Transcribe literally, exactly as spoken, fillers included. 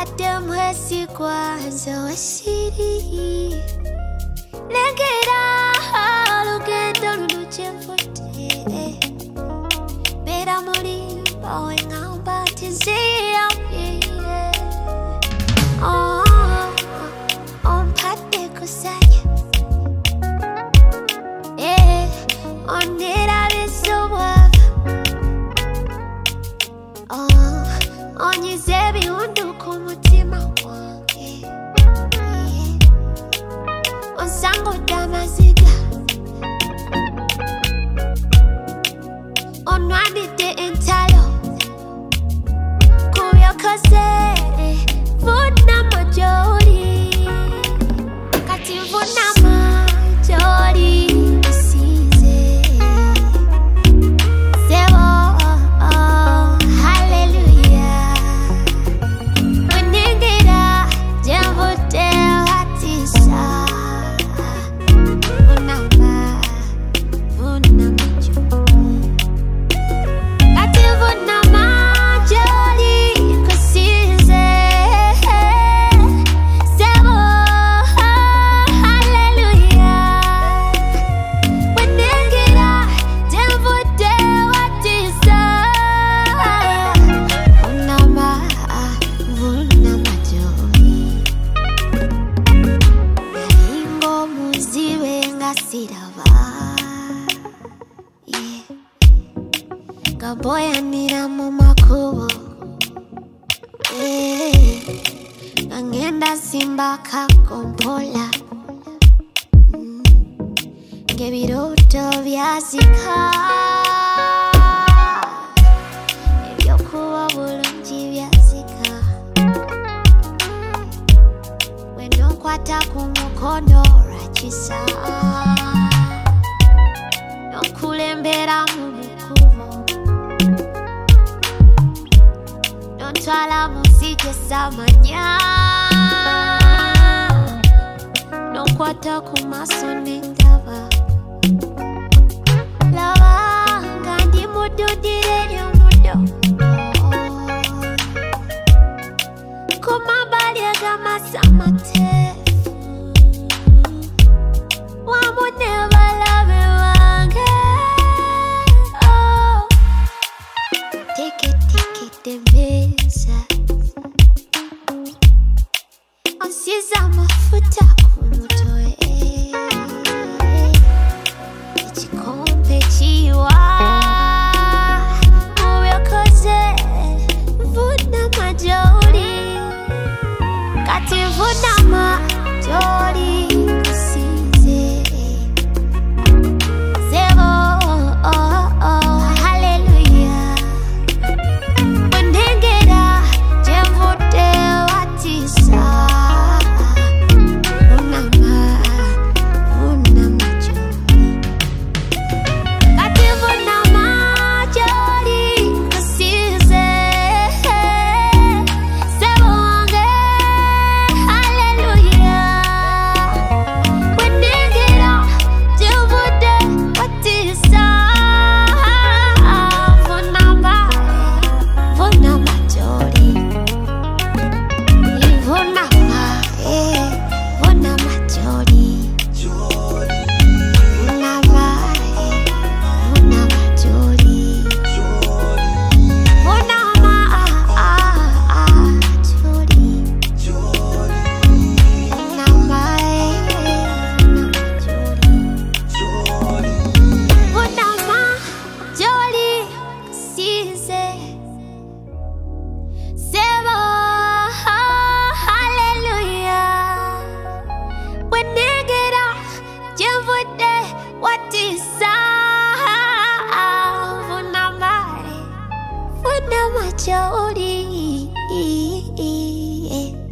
Adam hasi kwanza wasiri Legera lugendo luluchemfote Bera muri bawe ngamba tizia Oh, on pate kusanya Eh, on nera besowa Oh, on yizebi undu kumutima wange On sango damaziga On wadite entalo Kuya kase Vuna majori Kati vuna majori Size Sebo oh, hallelujah Wenengira Jemvote hatisa Vuna ma Vuna majori Kati vuna majori Kusize Sebo hallelujah Wenengira Jemvote hatisa Vuna ma Vuna majori Ingo muziwe ngasiraba Yeah Gaboya nira mu makubo Eh Ngenda simba kakompola Mm. Ngebiroto byazika Ebyokuba bulungi byazika Weno nkwata ku mukono rakisa Nokulembera mu bukubo Nontwala muzike samanya Nonkwata ku maso n'endaba Laba nga ndi mududire ly'omuddo Ku mabbali ag'amasaamateefu Wamu ne balabe bange Oh, teketekedemeza Onsize amafuta ku mutwe Igikombe kiwa Mu byokoze Vuna majori Kati vuna majori Kusize Sebo oh, oh, hallelujah Wenengera Jemvote watisa Vuna ma Vuna majori Kati vuna majori Kusize Sebo wange hallelujah Wenengera Jemvote watisa Vuna ma Vuna majori Vuna ma eh, Vuna majori Vuna ma eh, Vuna majori Vuna ma ah, ah, ah, jori Vuna ma eh, Vuna majori Kusize Sebo hallelujah Wenegera Jemvote watisa Vuna ma Vuna majori